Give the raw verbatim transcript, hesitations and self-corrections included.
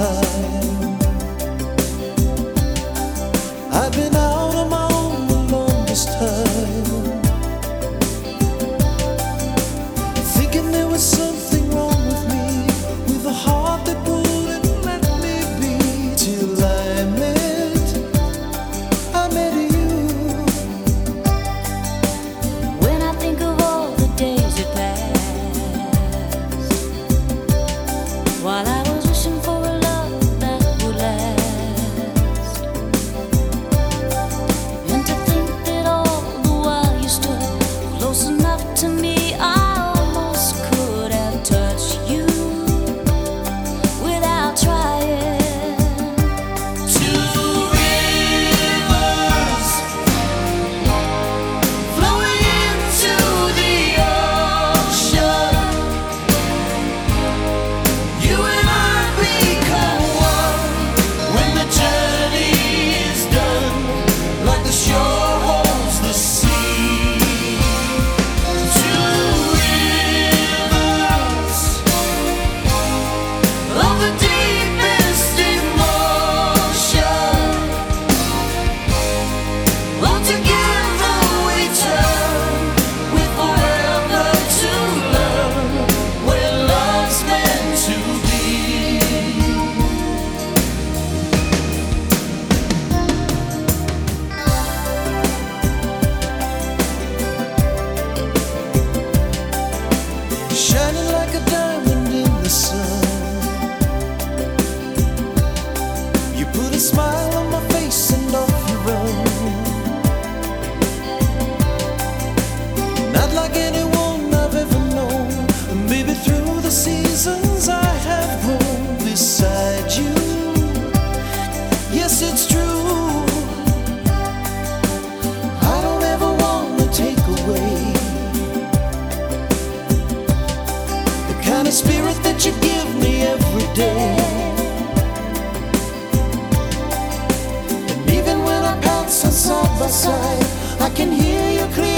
time. I've been out on my own the longest time, thinking there was something wrong with me, with a heart that wouldn't let me be, till I met, I met you. When I think of all the days that passed, while I was wishing for a love that would last, and to think that all the while you stood close enough to me, I almost could have touched you without trying. Two rivers flowing into the ocean, you and I become one when the journey is done, like the shore holds the sea. Two rivers of the deepest emotion, all together we turn, with forever to learn where love's meant to be. Shining like a diamond in the sun, you put a smile on my face and off you run. Not like anyone I've ever known, and maybe through the seasons I have grown beside you. Yes, it's true, I don't ever want to take away the kind of spirit that you give me every day. And even when our paths are side by side, I can hear you clear.